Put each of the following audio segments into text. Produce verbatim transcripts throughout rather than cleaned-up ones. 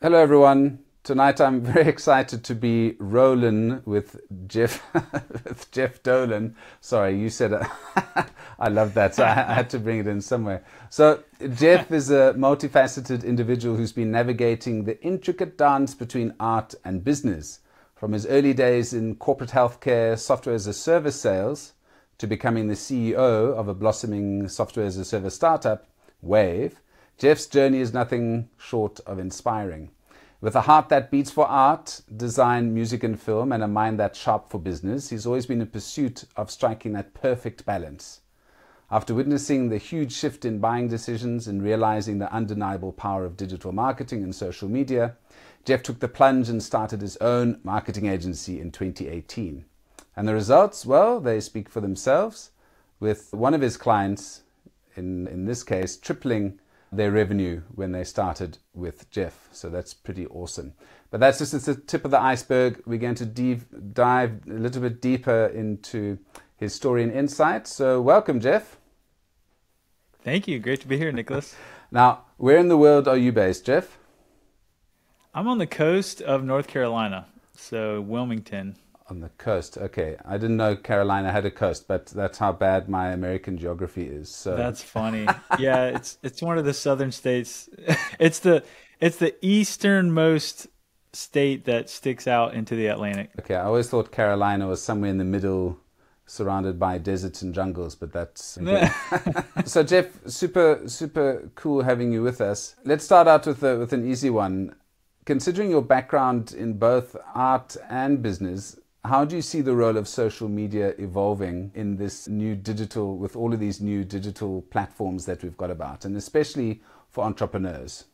Hello, everyone. Tonight I'm very excited to be rolling with Jeff, with Jeff Dolan. Sorry, you said it. I love that, so I, I had to bring it in somewhere. So Jeff is a multifaceted individual who's been navigating the intricate dance between art and business. From his early days in corporate healthcare software as a service sales to becoming the C E O of a blossoming software as a service startup, Wave, Jeff's journey is nothing short of inspiring. With a heart that beats for art, design, music and film, and a mind that's sharp for business, he's always been in pursuit of striking that perfect balance. After witnessing the huge shift in buying decisions and realizing the undeniable power of digital marketing and social media, Jeff took the plunge and started his own marketing agency in twenty eighteen. And the results, well, they speak for themselves, with one of his clients, in, in this case, tripling their revenue when they started with Jeff. So that's pretty awesome. But that's just the tip of the iceberg. We're going to deep, dive a little bit deeper into his story and insight. So welcome, Jeff. Thank you. Great to be here, Nicholas. Now, where in the world are you based, Jeff? I'm on the coast of North Carolina, so Wilmington. On the coast. Okay. I didn't know Carolina had a coast, but that's how bad my American geography is. So That's funny. Yeah, it's it's one of the southern states. It's the it's the easternmost state that sticks out into the Atlantic. Okay, I always thought Carolina was somewhere in the middle, surrounded by deserts and jungles, but that's okay. So Jeff, super super cool having you with us. Let's start out with a, with an easy one. Considering your background in both art and business, how do you see the role of social media evolving in this new digital, with all of these new digital platforms that we've got about, and especially for entrepreneurs?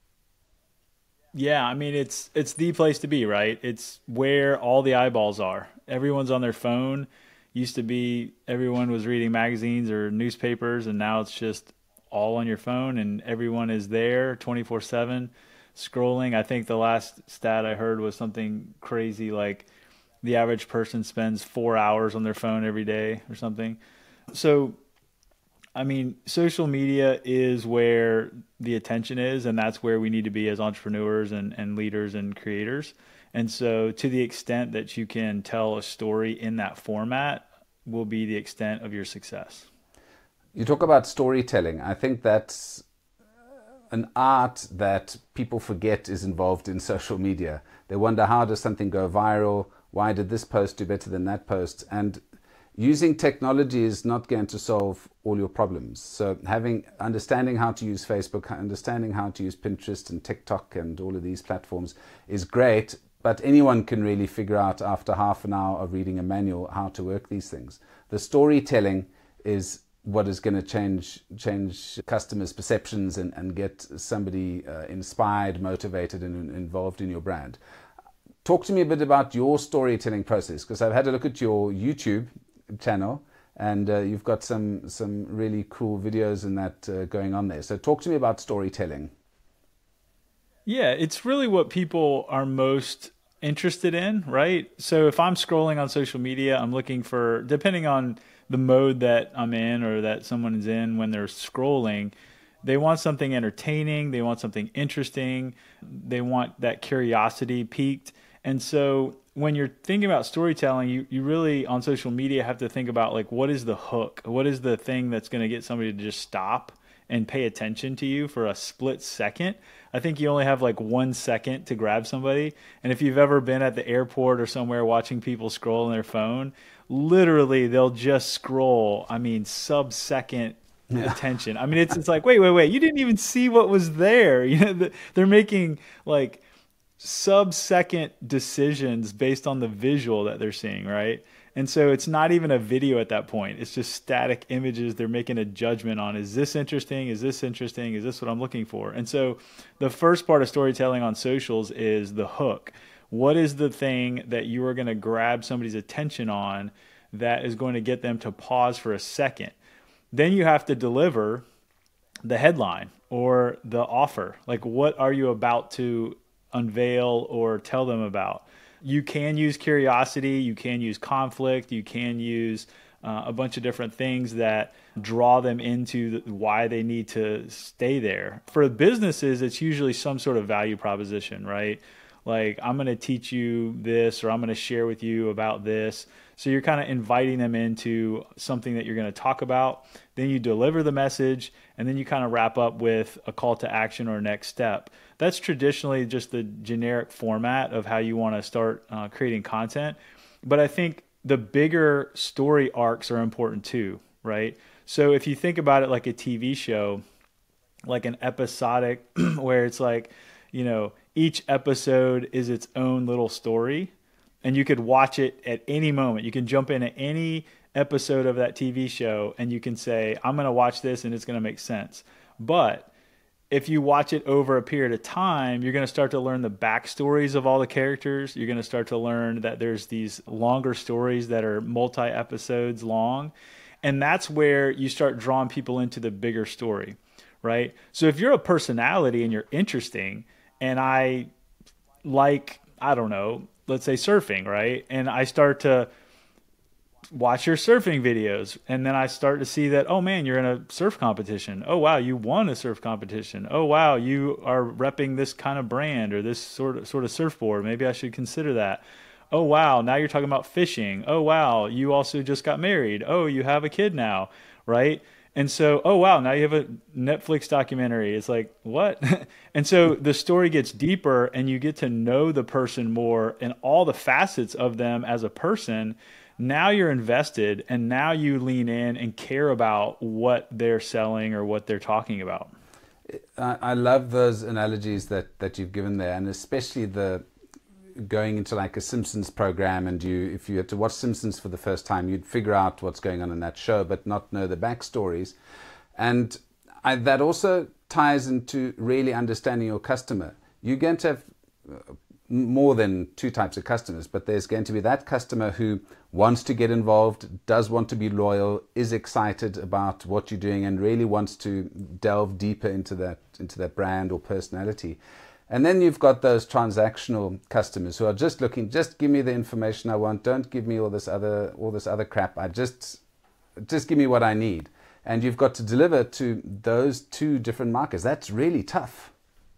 Yeah, I mean it's it's the place to be, right? It's where all the eyeballs are. Everyone's on their phone. Used to be everyone was reading magazines or newspapers, and now it's just all on your phone, and everyone is there twenty-four seven scrolling. I think the last stat I heard was something crazy like the average person spends four hours on their phone every day or something. So, I mean, social media is where the attention is, and that's where we need to be as entrepreneurs and, and leaders and creators. And so to the extent that you can tell a story in that format will be the extent of your success. You talk about storytelling. I think that's an art that people forget is involved in social media. They wonder, how does something go viral? Why did this post do better than that post? And using technology is not going to solve all your problems. So having understanding how to use Facebook, understanding how to use Pinterest and TikTok and all of these platforms is great, but anyone can really figure out after half an hour of reading a manual how to work these things. The storytelling is what is going to change change customers' perceptions and, and get somebody uh, inspired, motivated, and involved in your brand. Talk to me a bit about your storytelling process, because I've had a look at your YouTube channel, and uh, you've got some some really cool videos and that uh, going on there. So talk to me about storytelling. Yeah, it's really what people are most interested in, right? So if I'm scrolling on social media, I'm looking for, depending on the mode that I'm in or that someone is in when they're scrolling, they want something entertaining, they want something interesting, they want that curiosity piqued. And so when you're thinking about storytelling, you, you really on social media have to think about like, what is the hook? What is the thing that's going to get somebody to just stop and pay attention to you for a split second? I think you only have like one second to grab somebody. And if you've ever been at the airport or somewhere watching people scroll on their phone, literally they'll just scroll, I mean, sub-second Yeah. attention. I mean, it's it's like, wait, wait, wait, you didn't even see what was there. You know, they're making like sub-second decisions based on the visual that they're seeing, right? And so it's not even a video at that point. It's just static images. They're making a judgment on, is this interesting? Is this interesting? Is this what I'm looking for? And so the first part of storytelling on socials is the hook. What is the thing that you are going to grab somebody's attention on that is going to get them to pause for a second? Then you have to deliver the headline or the offer. Like, what are you about to unveil or tell them about? You can use curiosity, you can use conflict, you can use uh, a bunch of different things that draw them into the, why they need to stay there. For businesses, it's usually some sort of value proposition, right? Like, I'm going to teach you this, or I'm going to share with you about this. So you're kind of inviting them into something that you're going to talk about. Then you deliver the message, and then you kind of wrap up with a call to action or next step. That's traditionally just the generic format of how you want to start uh, creating content. But I think the bigger story arcs are important too, right? So if you think about it like a T V show, like an episodic where it's like, you know, each episode is its own little story, and you could watch it at any moment. You can jump in at any episode of that T V show and you can say, I'm going to watch this and it's going to make sense. But if you watch it over a period of time, you're going to start to learn the backstories of all the characters. You're going to start to learn that there's these longer stories that are multi-episodes long. And that's where you start drawing people into the bigger story, right? So if you're a personality and you're interesting, and I like, I don't know, let's say surfing, right? And I start to watch your surfing videos, and then I start to see that, oh man, you're in a surf competition. Oh wow, you won a surf competition. Oh wow, you are repping this kind of brand or this sort of sort of surfboard. Maybe I should consider that. Oh wow, now you're talking about fishing. Oh wow, you also just got married. Oh, you have a kid now, right? And so, oh wow, now you have a Netflix documentary. It's like, what? And so the story gets deeper, and you get to know the person more and all the facets of them as a person. Now you're invested, and now you lean in and care about what they're selling or what they're talking about. I, I love those analogies that, that you've given there, and especially the going into like a Simpsons program, and you, if you had to watch Simpsons for the first time, you'd figure out what's going on in that show, but not know the backstories. And I, that also ties into really understanding your customer. You're going to have more than two types of customers, but there's going to be that customer who wants to get involved, does want to be loyal, is excited about what you're doing, and really wants to delve deeper into that into that brand or personality. And then you've got those transactional customers who are just looking, just give me the information I want, don't give me all this other all this other crap. I just just give me what I need. And you've got to deliver to those two different markets. That's really tough.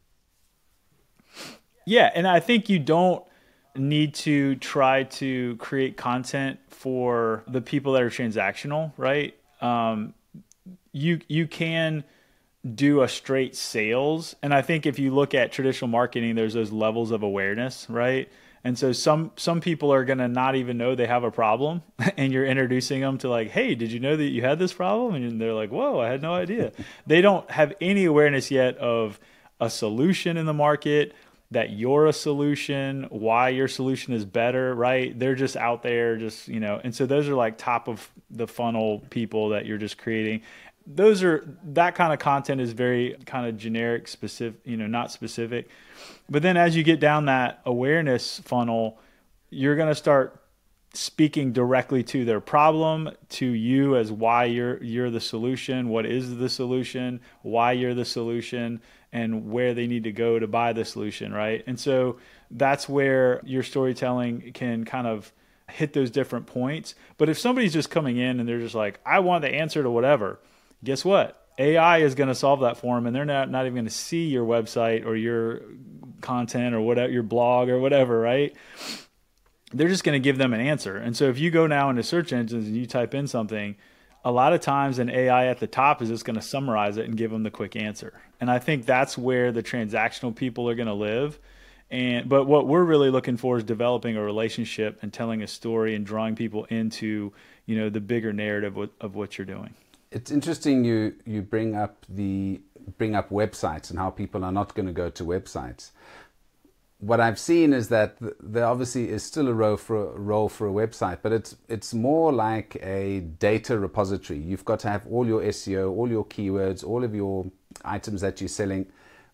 Yeah, and I think you don't need to try to create content for the people that are transactional, right? Um, you you can do a straight sales, and I think if you look at traditional marketing, there's those levels of awareness, right? And so some some people are going to not even know they have a problem, and you're introducing them to like, hey, did you know that you had this problem? And they're like, whoa, I had no idea. They don't have any awareness yet of a solution in the market, that you're a solution, why your solution is better, right? They're just out there just, you know, and so those are like top of the funnel people that you're just creating. Those are, that kind of content is very kind of generic, specific, you know, not specific. But then as you get down that awareness funnel, you're going to start speaking directly to their problem, to you as why you're you're the solution, what is the solution, why you're the solution, and where they need to go to buy the solution, right? And so that's where your storytelling can kind of hit those different points. But if somebody's just coming in and they're just like, I want the answer to whatever, guess what? A I is going to solve that for them, and they're not, not even going to see your website or your content or whatever, your blog or whatever, right? They're just going to give them an answer. And so if you go now into search engines and you type in something, a lot of times an A I at the top is just going to summarize it and give them the quick answer. And I think that's where the transactional people are going to live. And but what we're really looking for is developing a relationship and telling a story and drawing people into, you know, the bigger narrative of, of what you're doing. It's interesting you you bring up the bring up websites and how people are not going to go to websites. What I've seen is that there obviously is still a role for a role for a website, but it's it's more like a data repository. You've got to have all your S E O, all your keywords, all of your items that you're selling.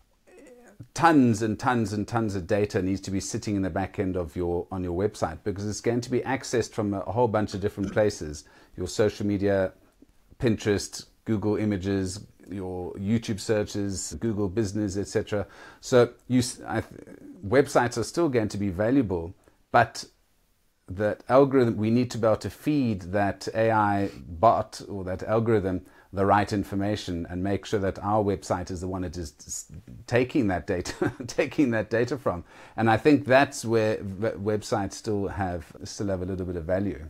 Tons and tons and tons of data needs to be sitting in the back end of your on your website, because it's going to be accessed from a whole bunch of different places. Your social media, Pinterest, Google Images, your YouTube searches, Google Business, et cetera. So you, I, websites are still going to be valuable, but that algorithm, we need to be able to feed that A I bot or that algorithm the right information and make sure that our website is the one it is taking that data, taking that data from. And I think that's where websites still have still have a little bit of value.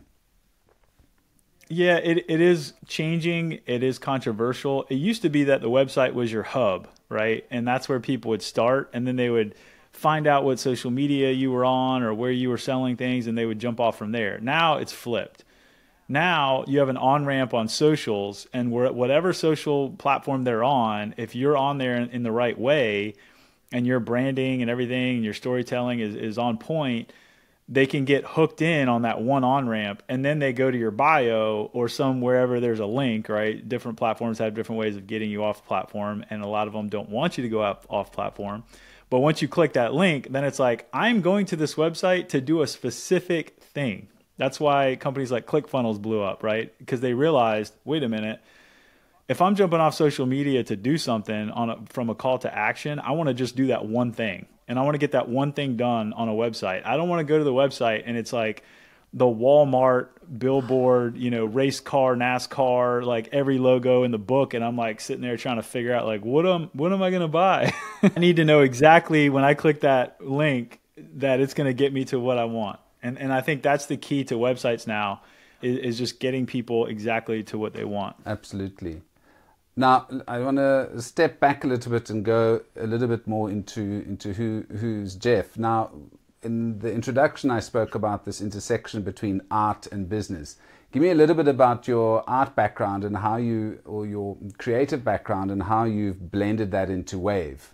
Yeah, it it is changing. It is controversial. It used to be that the website was your hub, right? And that's where people would start, and then they would find out what social media you were on or where you were selling things, and they would jump off from there. Now it's flipped. Now you have an on-ramp on socials, and whatever social platform they're on, if you're on there in, in the right way and your branding and everything and your storytelling is, is on point, they can get hooked in on that one on-ramp, and then they go to your bio or some wherever there's a link, right? Different platforms have different ways of getting you off platform, and a lot of them don't want you to go off, off platform. But once you click that link, then it's like, I'm going to this website to do a specific thing. That's why companies like ClickFunnels blew up, right? Because they realized, wait a minute, if I'm jumping off social media to do something on a, from a call to action, I want to just do that one thing. And I want to get that one thing done on a website. I don't want to go to the website and it's like the Walmart billboard, you know, race car, NASCAR, like every logo in the book. And I'm like sitting there trying to figure out like, what am, what am I going to buy? I need to know exactly when I click that link that it's going to get me to what I want. And and I think that's the key to websites now is, is just getting people exactly to what they want. Absolutely. Now, I want to step back a little bit and go a little bit more into, into who who's Jeff. Now, in the introduction, I spoke about this intersection between art and business. Give me a little bit about your art background and how you, or your creative background and how you've blended that into Wave.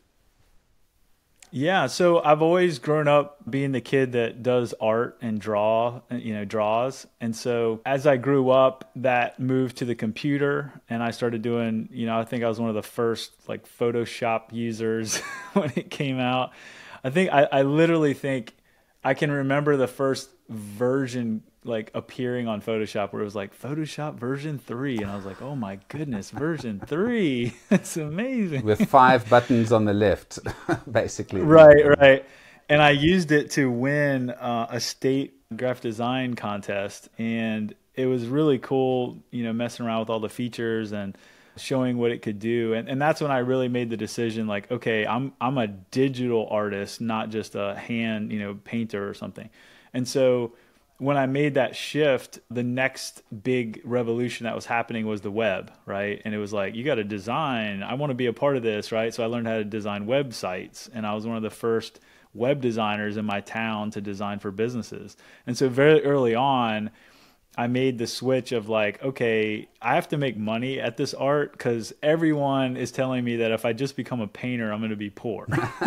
Yeah, so I've always grown up being the kid that does art and draw, you know, draws. And so as I grew up, that moved to the computer and I started doing, you know, I think I was one of the first like Photoshop users when it came out. I think I, I literally think I can remember the first version like appearing on Photoshop where it was like Photoshop version three. And I was like, oh my goodness, version three. That's amazing. With five buttons on the left, basically. Right, right. And I used it to win uh, a state graphic design contest. And it was really cool, you know, messing around with all the features and showing what it could do. And and that's when I really made the decision like, okay, I'm I'm a digital artist, not just a hand, you know, painter or something. And so when I made that shift, the next big revolution that was happening was the web, right? And it was like, you got to design. I want to be a part of this, right? So I learned how to design websites. And I was one of the first web designers in my town to design for businesses. And so very early on, I made the switch of like, okay, I have to make money at this art because everyone is telling me that if I just become a painter, I'm going to be poor.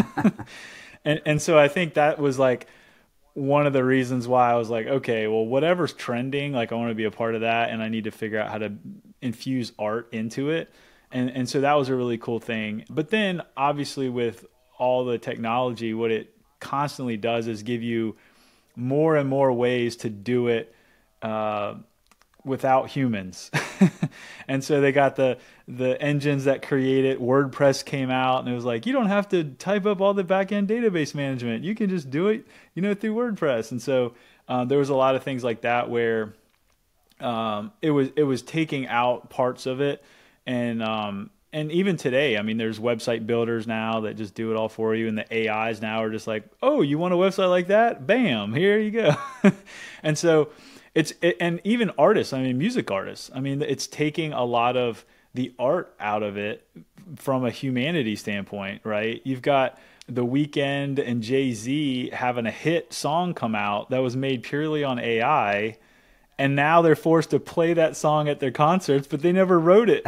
and and so I think that was like, one of the reasons why I was like, okay, well, whatever's trending, like I want to be a part of that and I need to figure out how to infuse art into it. And and so that was a really cool thing. But then obviously with all the technology, what it constantly does is give you more and more ways to do it uh, without humans. And so they got the the engines that create it. WordPress came out and it was like, you don't have to type up all the back-end database management. You can just do it, you know, through WordPress. And so um, there was a lot of things like that where um, it was it was taking out parts of it. And um, and even today, I mean, there's website builders now that just do it all for you. And the A Is now are just like, oh, you want a website like that? Bam, here you go. And so It's it, and even artists, I mean, music artists, I mean, it's taking a lot of the art out of it from a humanity standpoint, right? You've got The Weeknd and Jay-Z having a hit song come out that was made purely on A I, and now they're forced to play that song at their concerts, but they never wrote it.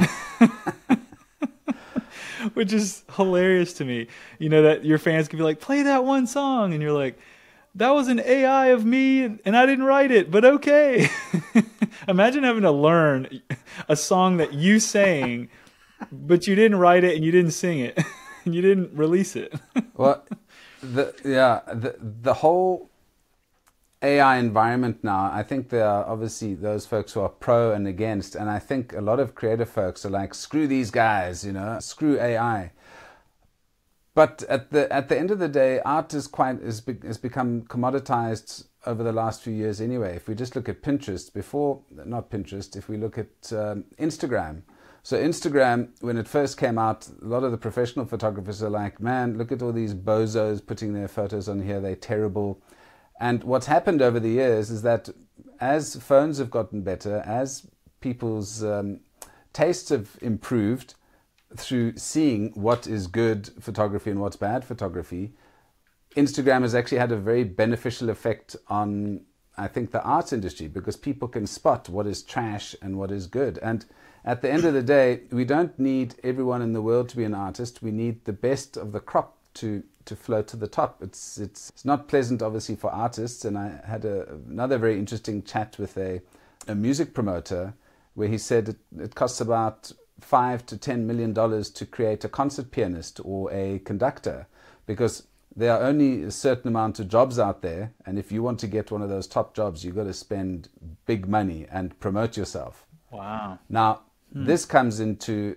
Which is hilarious to me. You know, that your fans can be like, play that one song, and you're like, that was an A I of me and I didn't write it, but okay. Imagine having to learn a song that you sang, but you didn't write it and you didn't sing it and you didn't release it. Well, the, yeah, the, the whole A I environment now, I think there are obviously those folks who are pro and against. And I think a lot of creative folks are like, screw these guys, you know, screw A I. But at the at the end of the day, art is quite is has become commoditized over the last few years anyway. If we just look at Pinterest, before, not Pinterest, if we look at um, Instagram. So Instagram, when it first came out, a lot of the professional photographers are like, man, look at all these bozos putting their photos on here, they're terrible. And what's happened over the years is that as phones have gotten better, as people's um, tastes have improved through seeing what is good photography and what's bad photography, Instagram has actually had a very beneficial effect on, I think, the arts industry, because people can spot what is trash and what is good. And at the end of the day, we don't need everyone in the world to be an artist. We need the best of the crop to to float to the top. It's it's it's not pleasant, obviously, for artists. And I had a, another very interesting chat with a, a music promoter where he said it, it costs about five to ten million dollars to create a concert pianist or a conductor, because there are only a certain amount of jobs out there, and if you want to get one of those top jobs, you've got to spend big money and promote yourself. Wow. Now, hmm. this comes into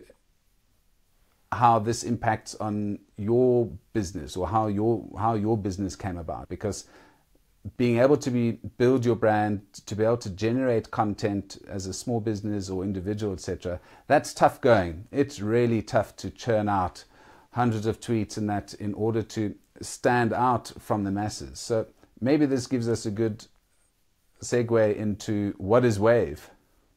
how this impacts on your business, or how your how your business came about, because being able to be build your brand, to be able to generate content as a small business or individual, et cetera, that's tough going. It's really tough to churn out hundreds of tweets and that in order to stand out from the masses. So maybe this gives us a good segue into what is Wave.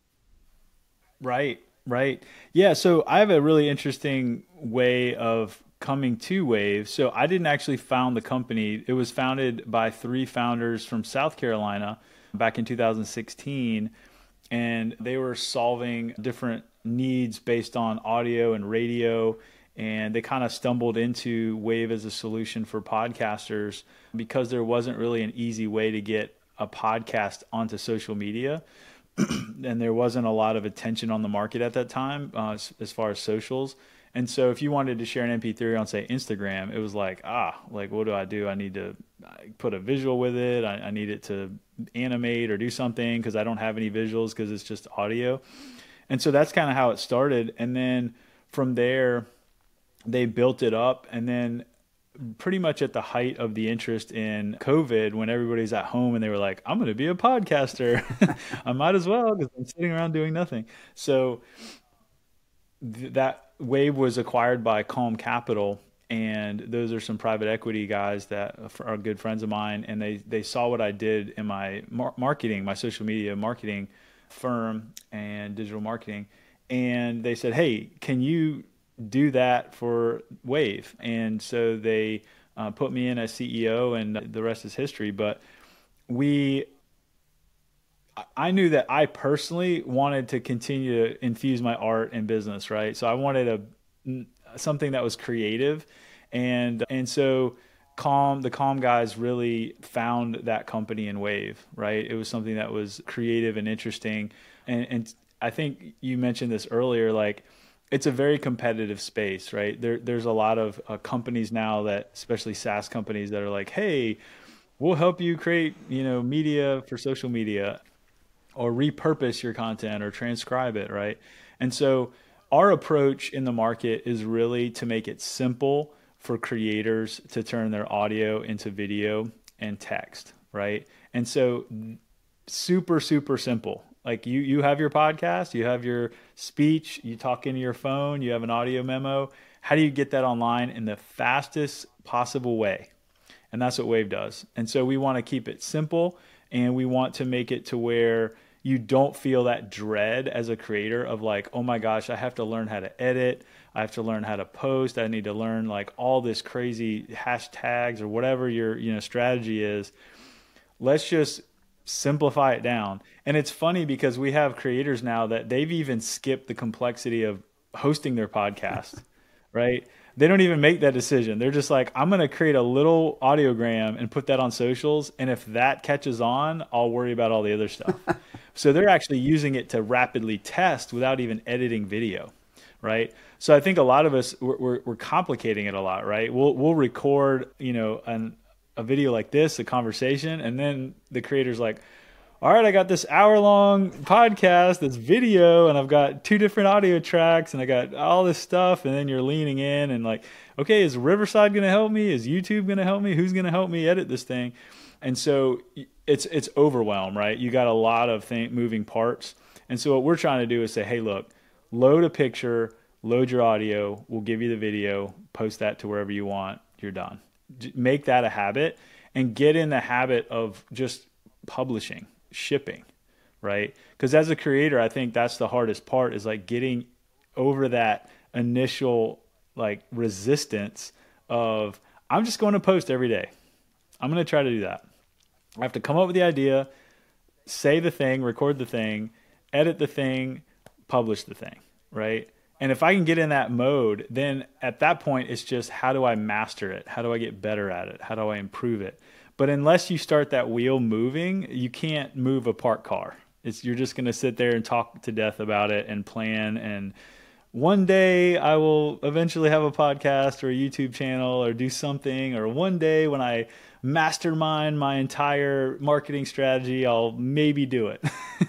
Right, right. Yeah, so I have a really interesting way of coming to Wave. So I didn't actually found the company. It was founded by three founders from South Carolina back in two thousand sixteen, and they were solving different needs based on audio and radio. And they kind of stumbled into Wave as a solution for podcasters because there wasn't really an easy way to get a podcast onto social media. And there wasn't a lot of attention on the market at that time uh, as, as far as socials. And so if you wanted to share an M P three on, say, Instagram, it was like, ah, like, what do I do? I need to put a visual with it. I, I need it to animate or do something because I don't have any visuals because it's just audio. And so that's kind of how it started. And then from there, they built it up, and then pretty much at the height of the interest in COVID, when everybody's at home and they were like, I'm going to be a podcaster. I might as well because I'm sitting around doing nothing. So th- that Wave was acquired by Calm Capital, and those are some private equity guys that are good friends of mine, and they, they saw what I did in my mar- marketing, my social media marketing firm and digital marketing, and they said, hey, can you do that for Wave? And so they uh, put me in as C E O, and the rest is history. But we, I knew that I personally wanted to continue to infuse my art and business, right? So I wanted a something that was creative, and and so Calm, the Calm guys really found that company in Wave, right? It was something that was creative and interesting, and and I think you mentioned this earlier, like, it's a very competitive space, right? There, there's a lot of uh, companies now that, especially SaaS companies, that are like, hey, we'll help you create, you know, media for social media, or repurpose your content or transcribe it, right? And so our approach in the market is really to make it simple for creators to turn their audio into video and text, right? And so super, super simple. Like you, you have your podcast, you have your speech, you talk into your phone, you have an audio memo. How do you get that online in the fastest possible way? And that's what Wave does. And so we want to keep it simple, and we want to make it to where you don't feel that dread as a creator of like, oh my gosh, I have to learn how to edit. I have to learn how to post. I need to learn like all this crazy hashtags or whatever your, you know, strategy is. Let's just simplify it down. And it's funny because we have creators now that they've even skipped the complexity of hosting their podcast, right? They don't even make that decision. They're just like, I'm going to create a little audiogram and put that on socials. And if that catches on, I'll worry about all the other stuff. So they're actually using it to rapidly test without even editing video, right? So I think a lot of us, we're, we're, we're complicating it a lot, right? We'll, we'll record, you know, an, a video like this, a conversation, and then the creator's like, all right, I got this hour long podcast, this video, and I've got two different audio tracks and I got all this stuff. And then you're leaning in and like, okay, is Riverside going to help me? Is YouTube going to help me? Who's going to help me edit this thing? And so it's, it's overwhelm, right? You got a lot of th- moving parts. And so what we're trying to do is say, hey, look, load a picture, load your audio, we'll give you the video, post that to wherever you want, you're done. Make that a habit and get in the habit of just publishing, shipping, right? Because as a creator, I think that's the hardest part, is like getting over that initial like resistance of, I'm just going to post every day. I'm going to try to do that. I have to come up with the idea, say the thing, record the thing, edit the thing, publish the thing, right? And if I can get in that mode, then at that point, it's just, how do I master it? How do I get better at it? How do I improve it? But unless you start that wheel moving, you can't move a parked car. It's, you're just going to sit there and talk to death about it and plan. And one day I will eventually have a podcast or a YouTube channel or do something. Or one day when I mastermind my entire marketing strategy, I'll maybe do it.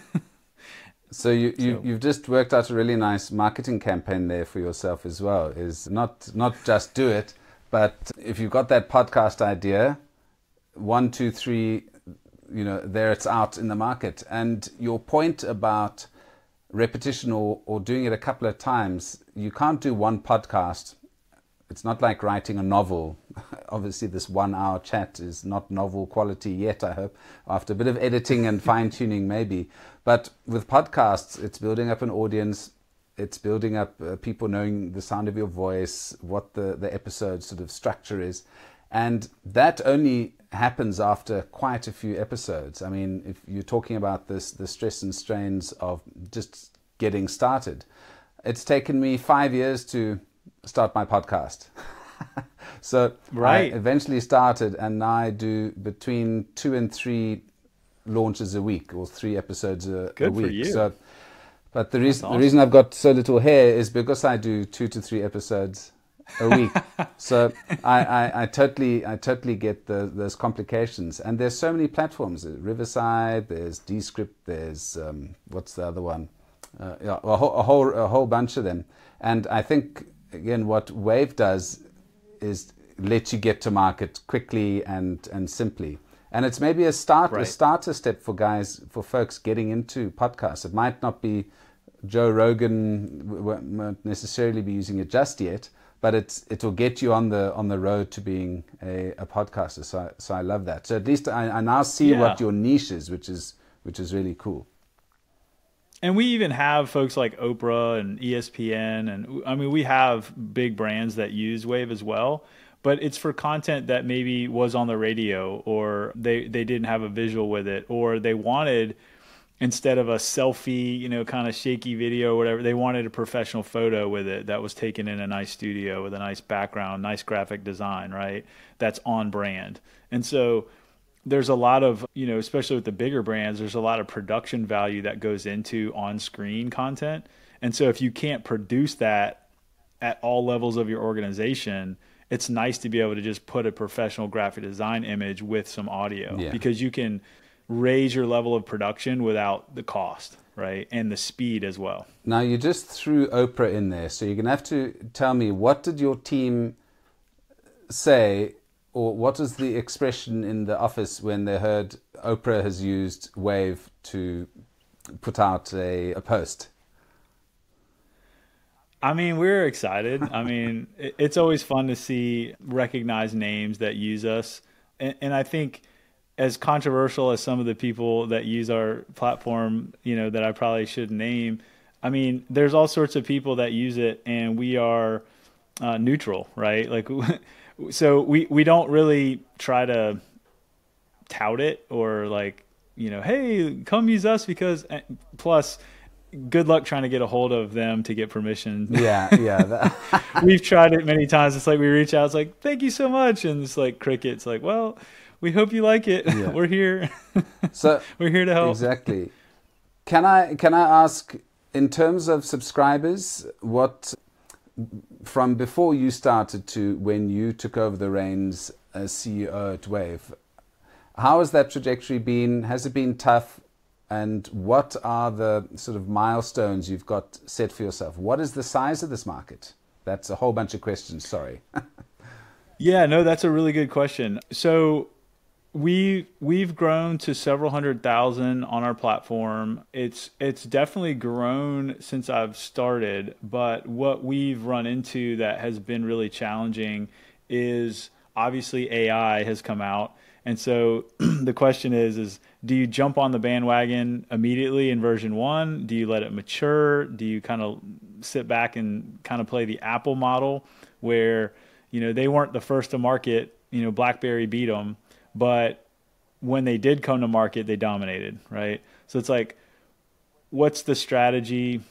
So you, you So- you've just worked out a really nice marketing campaign there for yourself as well. Is not not just do it, but if you've got that podcast idea, one, two, three, you know, there it's out in the market. And your point about repetition or, or doing it a couple of times, you can't do one podcast. It's not like writing a novel. Obviously, this one-hour chat is not novel quality yet, I hope. After a bit of editing and fine-tuning, maybe. But with podcasts, it's building up an audience. It's building up uh, people knowing the sound of your voice, what the, the episode sort of structure is. And that only happens after quite a few episodes. I mean, if you're talking about this, the stress and strains of just getting started, it's taken me five years to start my podcast. So Right. I eventually started, and now I do between two and three launches a week, or three episodes a, Good a for week. you. So, but the reason awesome. the reason I've got so little hair is because I do two to three episodes a week. So I, I, I totally I totally get the, those complications. And there's so many platforms. There's Riverside, there's Descript, there's um, what's the other one? Uh, yeah, a whole, a whole a whole bunch of them. And I think again, what Wave does is let you get to market quickly and and simply. And it's maybe a start Right. a starter step for guys, for folks getting into podcasts. It might not be Joe Rogan, won't necessarily be using it just yet, but it's it will get you on the on the road to being a, a podcaster. So I, so I love that. So at least I, I now see Yeah. what your niche is, which is which is really cool. And we even have folks like Oprah and E S P N, and I mean, we have big brands that use Wave as well, but it's for content that maybe was on the radio, or they, they didn't have a visual with it, or they wanted, instead of a selfie, you know, kind of shaky video or whatever, they wanted a professional photo with it that was taken in a nice studio with a nice background, nice graphic design, right? That's on brand. And so there's a lot of, you know, especially with the bigger brands, there's a lot of production value that goes into on-screen content. And so if you can't produce that at all levels of your organization, it's nice to be able to just put a professional graphic design image with some audio, Yeah. because you can raise your level of production without the cost, right? And the speed as well. Now you just threw Oprah in there, so you're gonna have to tell me, what did your team say, or what was the expression in the office when they heard Oprah has used Wave to put out a, a post? I mean, we're excited. I mean, it- it's always fun to see recognized names that use us. And, and I think, as controversial as some of the people that use our platform, you know, that I probably should name, I mean, there's all sorts of people that use it, and we are uh, neutral, right? Like, so we, we don't really try to tout it or like, you know, hey, come use us because, plus, good luck trying to get a hold of them to get permission. Yeah, yeah. That, We've tried it many times. It's like we reach out, it's like, thank you so much. And it's like crickets, like, well, we hope you like it. Yeah. We're here. so We're here to help. exactly. Can I can I ask, in terms of subscribers, what from before you started to when you took over the reins as C E O at Wave, how has that trajectory been? Has it been tough? And what are the sort of milestones you've got set for yourself? What is the size of this market? That's a whole bunch of questions. Sorry. Yeah, no, that's a really good question. So we we've grown to several hundred thousand on our platform. It's it's definitely grown since I've started, but what we've run into that has been really challenging is obviously A I has come out. And so the question is, is do you jump on the bandwagon immediately in version one? Do you let it mature? Do you kind of sit back and kind of play the Apple model where, you know, they weren't the first to market, you know, BlackBerry beat them, but when they did come to market, they dominated, right? So it's like, what's the strategy?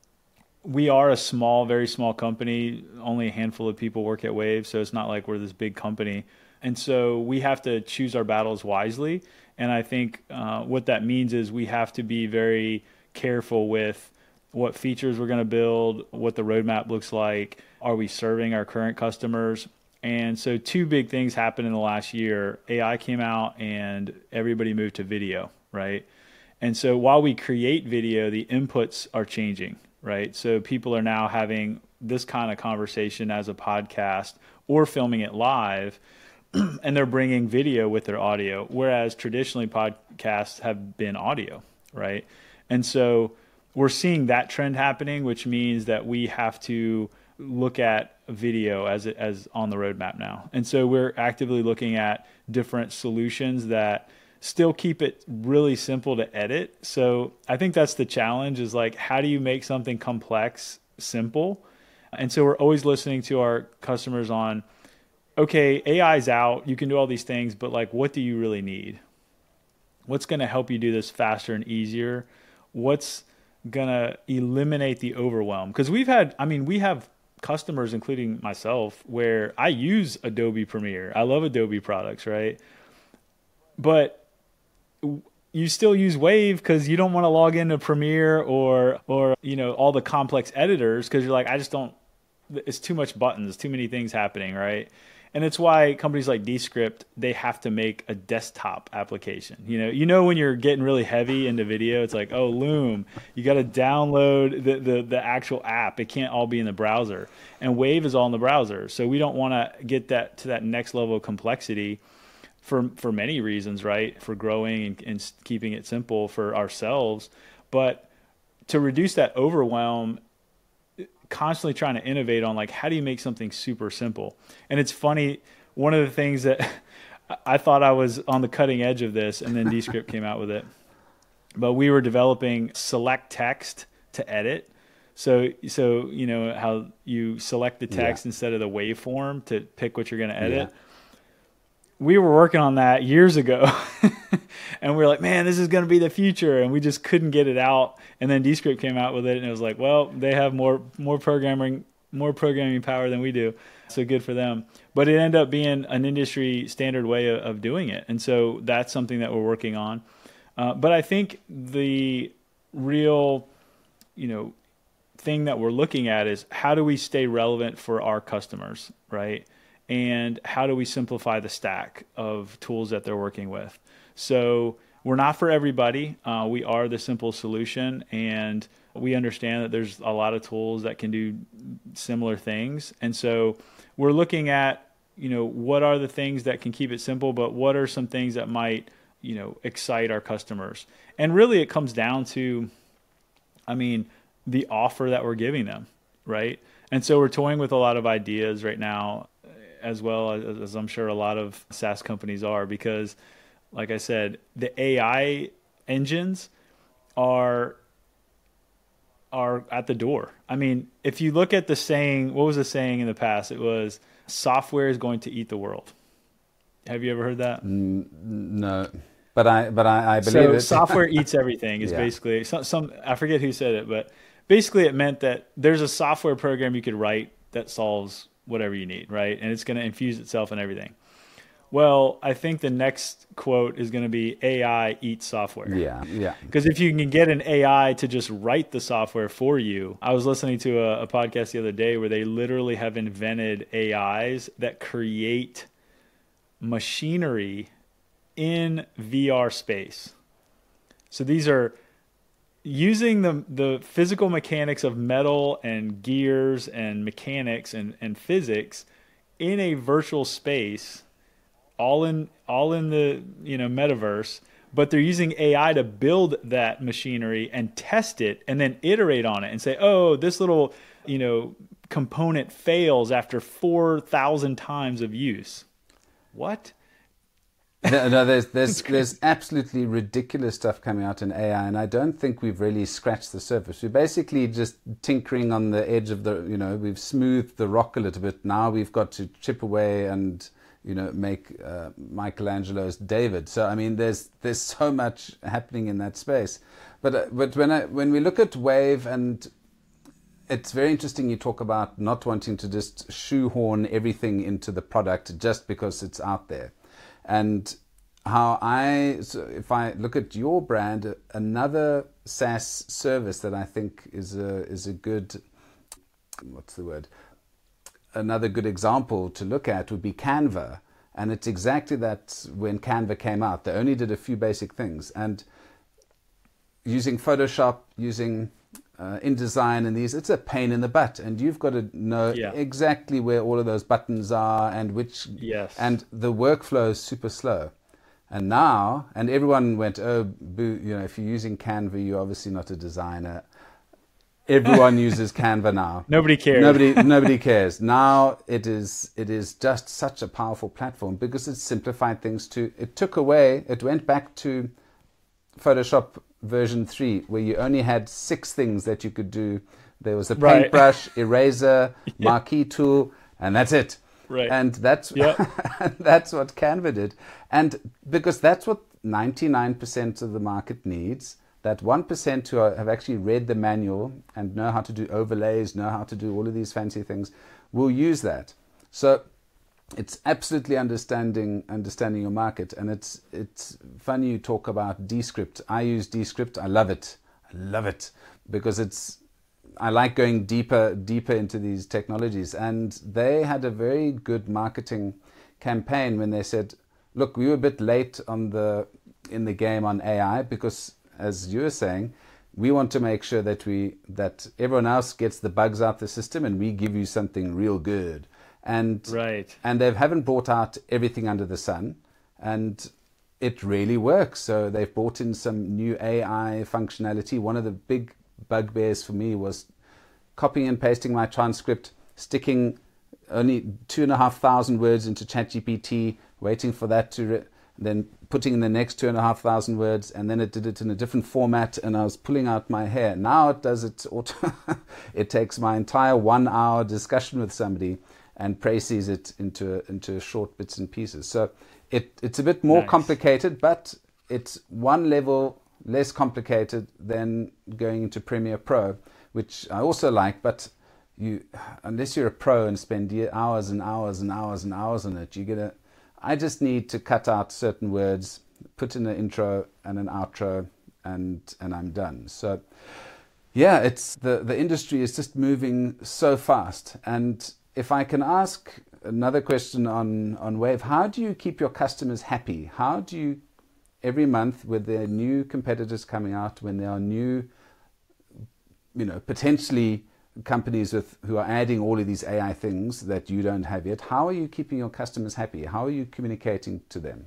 We are a small, very small company. Only a handful of people work at Wave, so it's not like we're this big company. And so we have to choose our battles wisely. And I think uh, what that means is we have to be very careful with what features we're going to build, what the roadmap looks like. Are we serving our current customers? And so two big things happened in the last year. A I came out and everybody moved to video, right? And so while we create video, the inputs are changing, right? So people are now having this kind of conversation as a podcast or filming it live, and they're bringing video with their audio, whereas traditionally podcasts have been audio, right? And so we're seeing that trend happening, which means that we have to look at video as it, as on the roadmap now. And so we're actively looking at different solutions that still keep it really simple to edit. So I think that's the challenge, is like, how do you make something complex simple? And so we're always listening to our customers on, okay, A I's out, you can do all these things, but like, what do you really need? What's going to help you do this faster and easier? What's going to eliminate the overwhelm? Because we've had, I mean, we have customers, including myself, where I use Adobe Premiere. I love Adobe products, right? But you still use Wave because you don't want to log into Premiere or, or, you know, all the complex editors, because you're like, I just don't, it's too much buttons, too many things happening, right? And it's why companies like Descript, they have to make a desktop application. You know, you know when you're getting really heavy into video, it's like, oh, Loom, you got to download the, the the actual app. It can't all be in the browser. And Wave is all in the browser. So we don't want to get that to that next level of complexity for for many reasons, right? For growing and, and keeping it simple for ourselves. But to reduce that overwhelm, constantly trying to innovate on like, how do you make something super simple? And it's funny, one of the things that I thought I was on the cutting edge of this, and then Descript came out with it, but we were developing select text to edit. So, so you know how you select the text yeah. instead of the waveform to pick what you're going to edit. Yeah. We were working on that years ago and we were like, man, this is going to be the future. And we just couldn't get it out. And then Descript came out with it and it was like, well, they have more, more programming, more programming power than we do. So good for them. But it ended up being an industry standard way of, of doing it. And so that's something that we're working on. Uh, but I think the real, you know, thing that we're looking at is how do we stay relevant for our customers, right? And how do we simplify the stack of tools that they're working with? So we're not for everybody. Uh, we are the simple solution, and we understand that there's a lot of tools that can do similar things. And so we're looking at, you know, what are the things that can keep it simple, but what are some things that might, you know, excite our customers? And really it comes down to, I mean, the offer that we're giving them, right? And so we're toying with a lot of ideas right now, as well as, as I'm sure a lot of SaaS companies are, because like I said, the A I engines are are at the door. I mean, if you look at the saying, what was the saying in the past? It was, software is going to eat the world. Have you ever heard that? Mm, no, but I but I, I believe so it. Software eats everything is yeah. basically some, some I forget who said it, but basically it meant that there's a software program you could write that solves whatever you need, right? And it's going to infuse itself in everything. Well, I think the next quote is going to be A I eats software. Yeah, yeah. Because if you can get an A I to just write the software for you, I was listening to a, a podcast the other day where they literally have invented A Is that create machinery in V R space. So these are using the the physical mechanics of metal and gears and mechanics and, and physics in a virtual space, all in all in the you know metaverse, but they're using A I to build that machinery and test it and then iterate on it and say, oh, this little you know component fails after four thousand times of use. What? No, no, there's there's there's absolutely ridiculous stuff coming out in A I, and I don't think we've really scratched the surface. We're basically just tinkering on the edge of the, you know, we've smoothed the rock a little bit. Now we've got to chip away and, you know, make uh, Michelangelo's David. So I mean, there's there's so much happening in that space. But uh, but when I when we look at Wave, and it's very interesting, you talk about not wanting to just shoehorn everything into the product just because it's out there. And how I, so if I look at your brand, another SaaS service that I think is a is a good, what's the word? Another good example to look at would be Canva, and it's exactly that. When Canva came out, they only did a few basic things, and using Photoshop, using uh, InDesign and these, it's a pain in the butt, and you've got to know yeah. exactly where all of those buttons are and which, yes. and the workflow is super slow. And now, and everyone went, oh, boo, you know, if you're using Canva, you're obviously not a designer. Everyone uses Canva now. Nobody cares. Nobody, nobody cares. Now it is, it is just such a powerful platform because it simplified things to, it took away, it went back to Photoshop version three, where you only had six things that you could do. There was a paintbrush, right. eraser, yeah. marquee tool, and that's it. Right. And that's yep. that's what Canva did. And because that's what ninety-nine percent of the market needs, that one percent who are, have actually read the manual and know how to do overlays, know how to do all of these fancy things, will use that. So it's absolutely understanding understanding your market. And it's it's funny you talk about Descript. I use Descript. I love it. I love it because it's, I like going deeper deeper into these technologies. And they had a very good marketing campaign when they said, look, we were a bit late on the in the game on A I because, as you were saying, we want to make sure that we that everyone else gets the bugs out the system and we give you something real good. And right. and they haven't brought out everything under the sun, and it really works. So they've brought in some new A I functionality. One of the big bugbears for me was copying and pasting my transcript, sticking only two and a half thousand words into ChatGPT, waiting for that to, re- then putting in the next two and a half thousand words, and then it did it in a different format, and I was pulling out my hair. Now it does it auto. It takes my entire one-hour discussion with somebody and presses it into into short bits and pieces. So it it's a bit more nice. complicated, but it's one level less complicated than going into Premiere Pro, which I also like. But you, unless you're a pro and spend hours and hours and hours and hours on it, you get a. I just need to cut out certain words, put in an intro and an outro, and and I'm done. So yeah, it's the the industry is just moving so fast. And if I can ask another question on, on Wave, how do you keep your customers happy? How do you, every month with there are new competitors coming out, when there are new, you know, potentially companies with who are adding all of these A I things that you don't have yet, how are you keeping your customers happy? How are you communicating to them?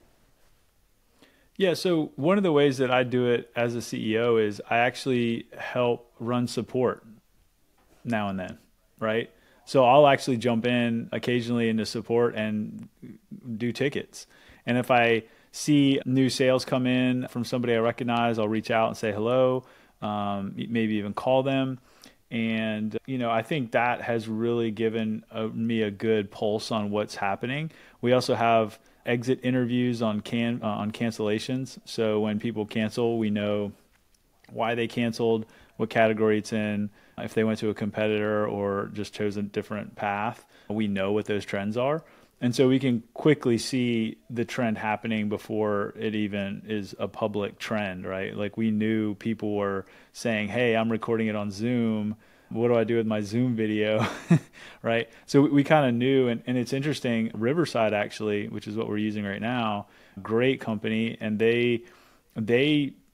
Yeah, so one of the ways that I do it as a C E O is I actually help run support now and then, right? So I'll actually jump in occasionally into support and do tickets. And if I see new sales come in from somebody I recognize, I'll reach out and say hello, um, maybe even call them. And, you know, I think that has really given a, me a good pulse on what's happening. We also have exit interviews on can uh, on cancellations. So when people cancel, we know why they canceled, what category it's in, if they went to a competitor or just chose a different path. We know what those trends are. And so we can quickly see the trend happening before it even is a public trend, right? Like we knew people were saying, hey, I'm recording it on Zoom. What do I do with my Zoom video? Right? So we, we kind of knew, and, and it's interesting, Riverside actually, which is what we're using right now, great company, and they they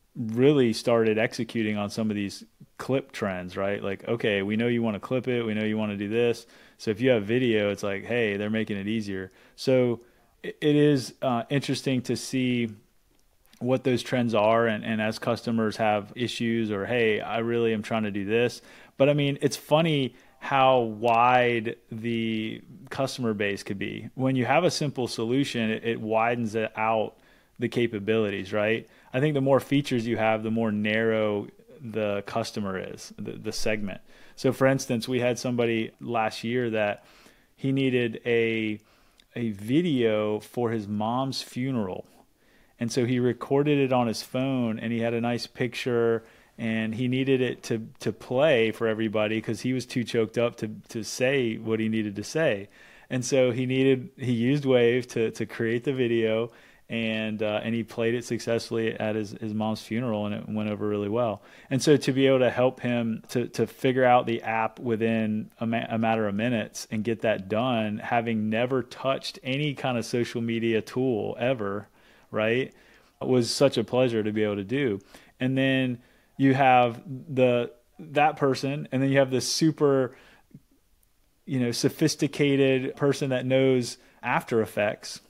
really started executing on some of these clip trends, right? Like, okay, we know you want to clip it. We know you want to do this. So if you have video, it's like, hey, they're making it easier. So it, it is uh, interesting to see what those trends are. And, and as customers have issues or, hey, I really am trying to do this. But I mean, it's funny how wide the customer base could be. When you have a simple solution, it, it widens it out the capabilities, right? I think the more features you have, the more narrow the customer is, the, the segment. So for instance, we had somebody last year that he needed a a video for his mom's funeral. And so he recorded it on his phone, and he had a nice picture, and he needed it to to play for everybody because he was too choked up to to say what he needed to say. And so he needed he used Wave to to create the video, and uh, and he played it successfully at his, his mom's funeral, and it went over really well. And so to be able to help him to to figure out the app within a, ma- a matter of minutes and get that done, having never touched any kind of social media tool ever, right, was such a pleasure to be able to do. And then you have the that person, and then you have this super, you know, sophisticated person that knows After Effects,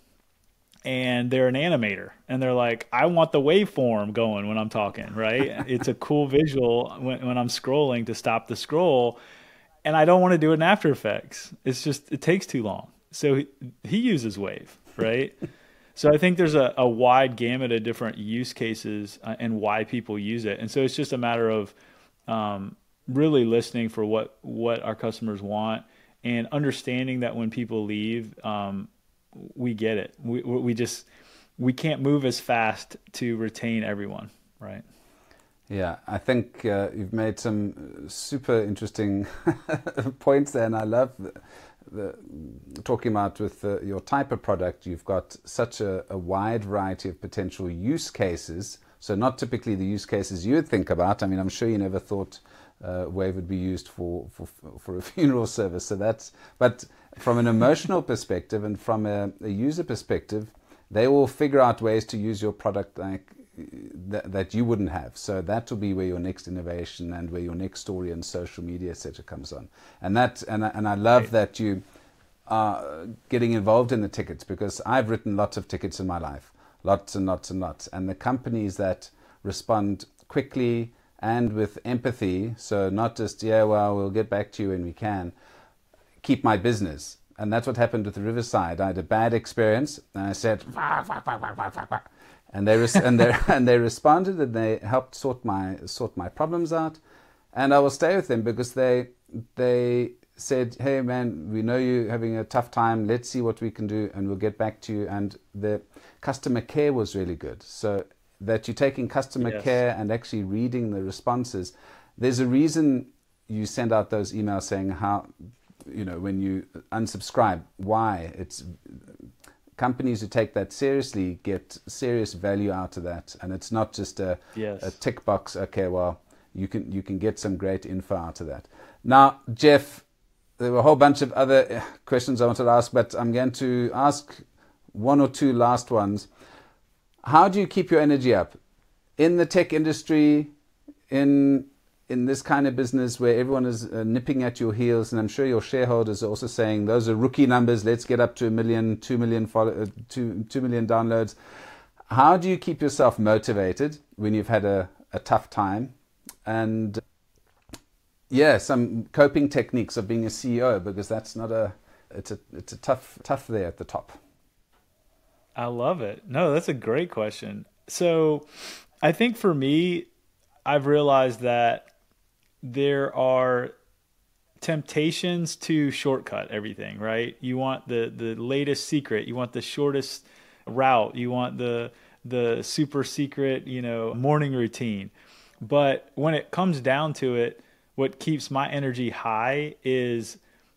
and they're an animator, and they're like, I want the waveform going when I'm talking, right? It's a cool visual when, when I'm scrolling to stop the scroll, and I don't want to do it in After Effects. It's just, it takes too long. So he, he uses Wave, right? So I think there's a, a wide gamut of different use cases uh, and why people use it. And so it's just a matter of um, really listening for what, what our customers want, and understanding that when people leave, um, we get it. We we just we can't move as fast to retain everyone, right? Yeah, I think uh, you've made some super interesting points there, and I love the, the talking about with the, your type of product. You've got such a, a wide variety of potential use cases. So not typically the use cases you would think about. I mean, I'm sure you never thought uh, Wave would be used for, for for a funeral service. So that's but. From an emotional perspective and from a, a user perspective, they will figure out ways to use your product like that, that you wouldn't have. So that will be where your next innovation and where your next story and social media, et cetera, comes on. And that and I, and I love right. that you are getting involved in the tickets, because I've written lots of tickets in my life, lots and lots and lots. And the companies that respond quickly and with empathy, so not just, yeah, well, we'll get back to you when we can, keep my business. And that's what happened with the Riverside. I had a bad experience, and I said, wah, wah, wah, wah, wah, wah. and they res- and they and they responded, and they helped sort my sort my problems out, and I will stay with them because they they said, hey man, we know you're having a tough time. Let's see what we can do, and we'll get back to you. And the customer care was really good. So that you're taking customer yes. care and actually reading the responses. There's a reason you send out those emails saying how. You know, when you unsubscribe, why? It's companies who take that seriously get serious value out of that, and it's not just a, yes. a tick box. Okay, well, you can you can get some great info out of that. Now, Jeff, there were a whole bunch of other questions I wanted to ask, but I'm going to ask one or two last ones. How do you keep your energy up in the tech industry, in in this kind of business where everyone is uh, nipping at your heels, and I'm sure your shareholders are also saying those are rookie numbers, let's get up to a million, two million, follow, uh, two, two million downloads. How do you keep yourself motivated when you've had a, a tough time? And yeah, some coping techniques of being a C E O, because that's not a, it's a, it's a tough, tough there at the top. I love it. No, that's a great question. So I think for me, I've realized that there are temptations to shortcut everything, right? You want the, the latest secret. You want the shortest route. You want the the super secret, you know, morning routine. But when it comes down to it, what keeps my energy high is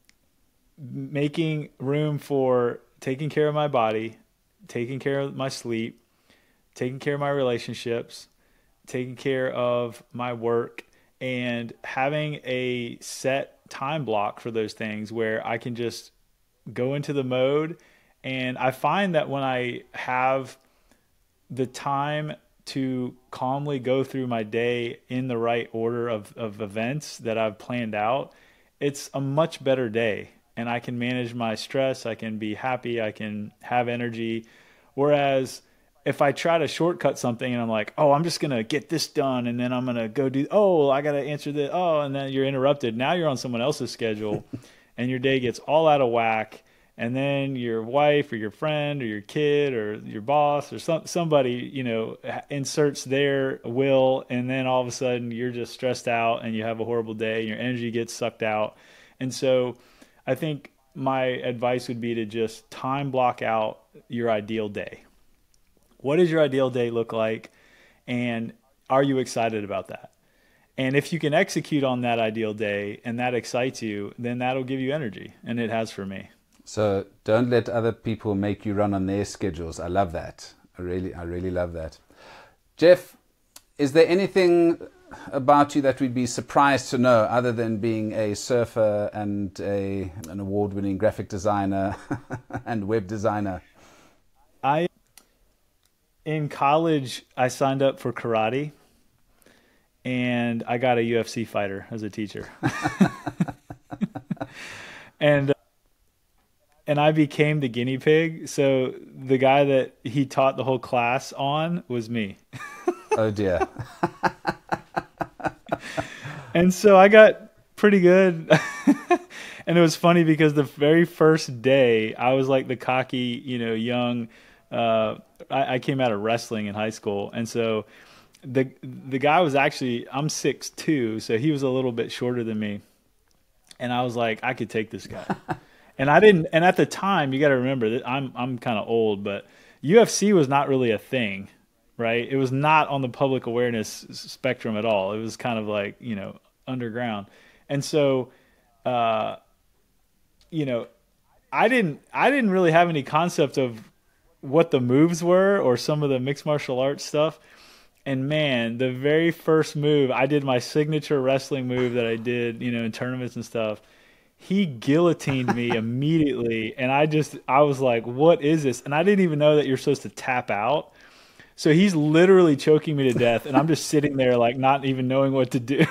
making room for taking care of my body, taking care of my sleep, taking care of my relationships, taking care of my work, and having a set time block for those things where I can just go into the mode. And I find that when I have the time to calmly go through my day in the right order of, of events that I've planned out, it's a much better day. And I can manage my stress. I can be happy. I can have energy. Whereas if I try to shortcut something and I'm like, oh, I'm just going to get this done, and then I'm going to go do, oh, I got to answer this. Oh, and then you're interrupted. Now you're on someone else's schedule and your day gets all out of whack. And then your wife or your friend or your kid or your boss or some, somebody, you know, inserts their will, and then all of a sudden you're just stressed out and you have a horrible day and your energy gets sucked out. And so I think my advice would be to just time block out your ideal day. What does your ideal day look like? And are you excited about that? And if you can execute on that ideal day and that excites you, then that'll give you energy. And it has for me. So don't let other people make you run on their schedules. I love that. I really, I really love that. Jeff, is there anything about you that we'd be surprised to know other than being a surfer and a an award-winning graphic designer and web designer? I, in college, I signed up for karate and I got a U F C fighter as a teacher. and And I became the guinea pig. So the guy that he taught the whole class on was me. Oh, dear. And so I got pretty good. And it was funny because the very first day, I was like the cocky, you know, young. Uh, I, I came out of wrestling in high school. And so the the guy was actually, I'm six two, so he was a little bit shorter than me. And I was like, I could take this guy. And I didn't, and at the time, you got to remember that I'm I'm kind of old, but U F C was not really a thing, right? It was not on the public awareness spectrum at all. It was kind of like, you know, underground. And so, uh, you know, I didn't I didn't really have any concept of what the moves were or some of the mixed martial arts stuff. And man, the very first move, I did my signature wrestling move that I did, you know, in tournaments and stuff. He guillotined me immediately, and I just, I was like, what is this? And I didn't even know that you're supposed to tap out. So he's literally choking me to death, and I'm just sitting there like not even knowing what to do.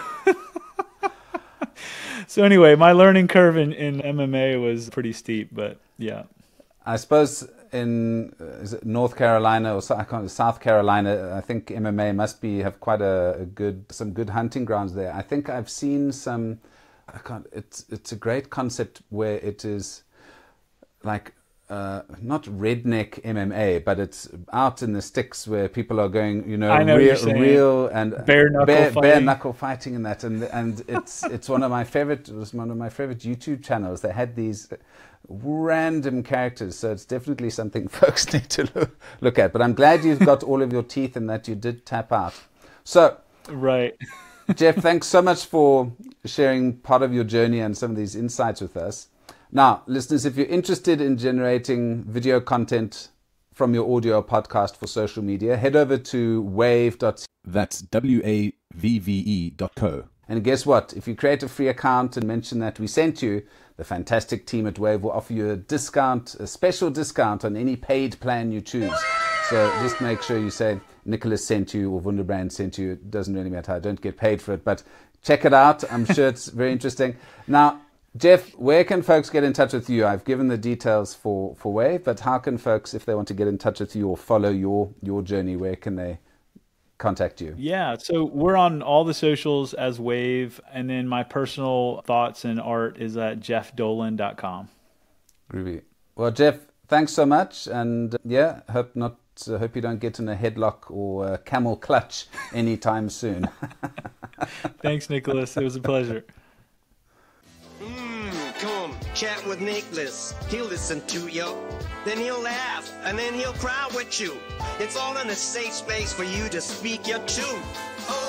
So anyway, my learning curve in, in M M A was pretty steep, but yeah. I suppose in uh, is it North Carolina or South Carolina, I think M M A must be have quite a, a good, some good hunting grounds there. I think I've seen some, I can't, it's it's a great concept where it is like uh, not redneck M M A, but it's out in the sticks where people are going, you know, I know real, real and bare knuckle bare, fighting. bare knuckle fighting and that, and and it's it's one of my favorite. It was one of my favorite YouTube channels. They had these random characters, so it's definitely something folks need to look, look at. But I'm glad you've got all of your teeth and that you did tap out. So right. Jeff, thanks so much for sharing part of your journey and some of these insights with us. Now, listeners, if you're interested in generating video content from your audio podcast for social media, head over to wave dot co. That's W A V V E dot co. And guess what? If you create a free account and mention that we sent you, the fantastic team at Wave will offer you a discount, a special discount on any paid plan you choose. So just make sure you say Nicholas sent you or Wunderbrand sent you. It doesn't really matter. I don't get paid for it, but check it out. I'm sure it's very interesting. Now, Jeff, where can folks get in touch with you? I've given the details for, for Wave, but how can folks, if they want to get in touch with you or follow your, your journey, where can they contact you? Yeah, so we're on all the socials as Wave, and then my personal thoughts and art is at jeff dolan dot com. Groovy. Well, Jeff, thanks so much, and uh, yeah, hope not. Uh, hope you don't get in a headlock or a camel clutch anytime soon. Thanks, Nicholas. It was a pleasure. Mm, come chat with Nicholas. He'll listen to you. Then he'll laugh, and then he'll cry with you. It's all in a safe space for you to speak your truth. Oh.